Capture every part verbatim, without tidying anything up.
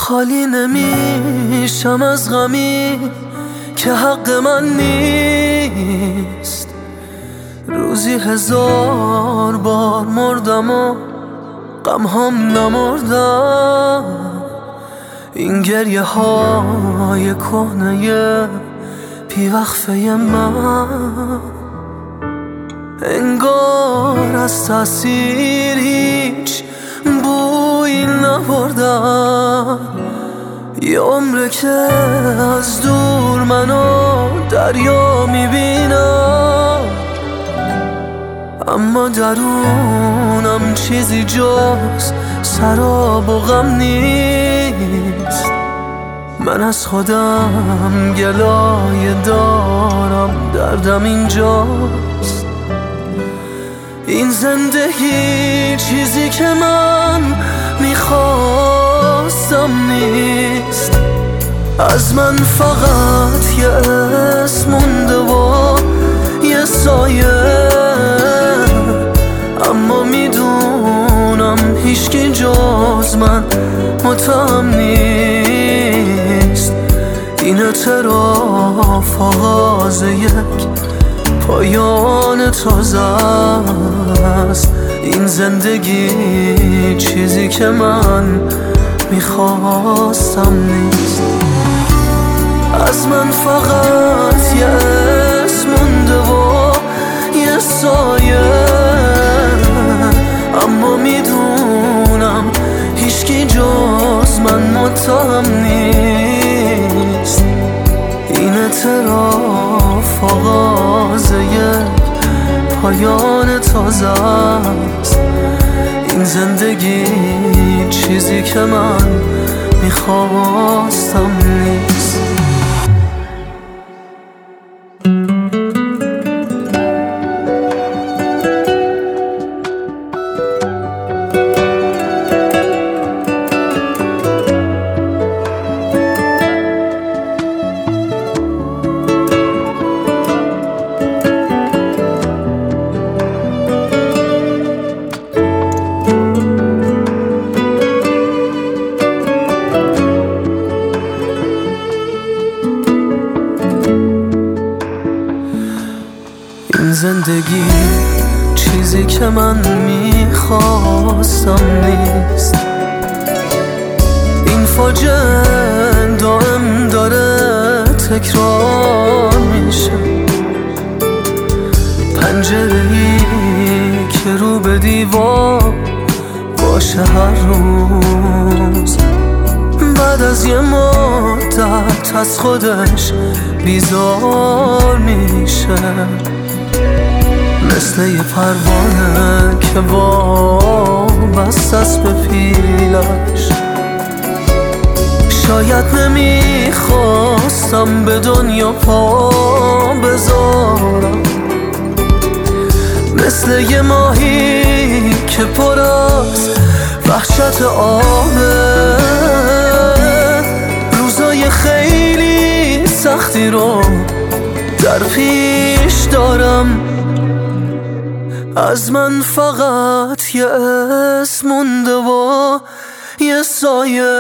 خالی نمیشم از غمی که حق من نیست. روزی هزار بار مردم و غم هم نمردم. این گریه های کهنه بی وقفه من انگار از تأثیر هیچ بویی نبردم. یه عمره که از دور منو دریا میبینم، اما درونم چیزی جز سراب و غم نیست. من از خودم گلایه دارم، دردم اینجاست. این زندگی چیزی که من میخواستم نیست. از من فقط یه اسم مونده و یه سایه، اما میدونم هیچکی جز من متهم نیست. این اعتراف آغاز یک پایان تازه است. این زندگی چیزی که من میخواستم نیست. از من فقط یه اسم مونده و یه سایه، اما میدونم هیچکی جز من متهم نیست. این اعتراف آغاز یک پایان تازه است. این زندگی چیزی که من میخواستم نیست. این زندگی چیزی که من میخواستم نیست. این فاجعه دائم داره تکرار میشه. پنجره‌ای که رو به دیوار باشه هر روز، بعد از یه مدت از خودش بیزار میشه. مثل یه پروانه که وابسته است به پیلش. شاید نمیخواستم به دنیا پا بذارم، مثل یه ماهی که پر از وحشت آبه. روزای خیلی سختی رو در پیش دارم. از من فقط یه اسم مونده و یه سایه،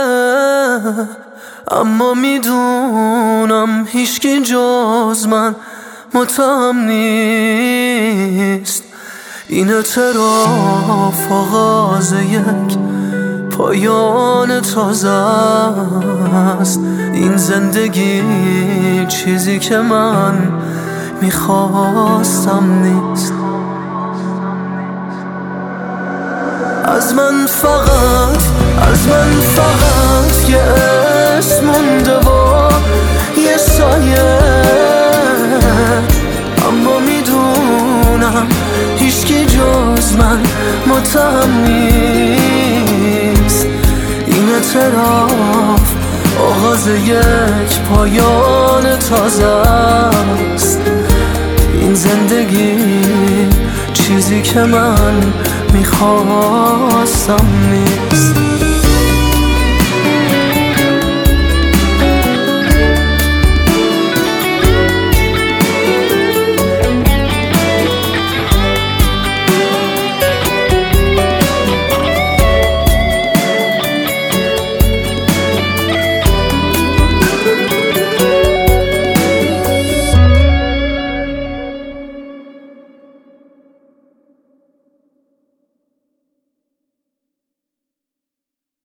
اما میدونم هیچکی جز من متهم نیست. این اعتراف آغاز یک پایان تازه است. این زندگی چیزی که من میخواستم نیست. از من فقط از من فقط یه اسم مونده و یه سایه، اما میدونم هیچکی جز من متهم نیست. این اعتراف آغاز یک پایان تازه است. این زندگی چیزی که من میخواستم نیست.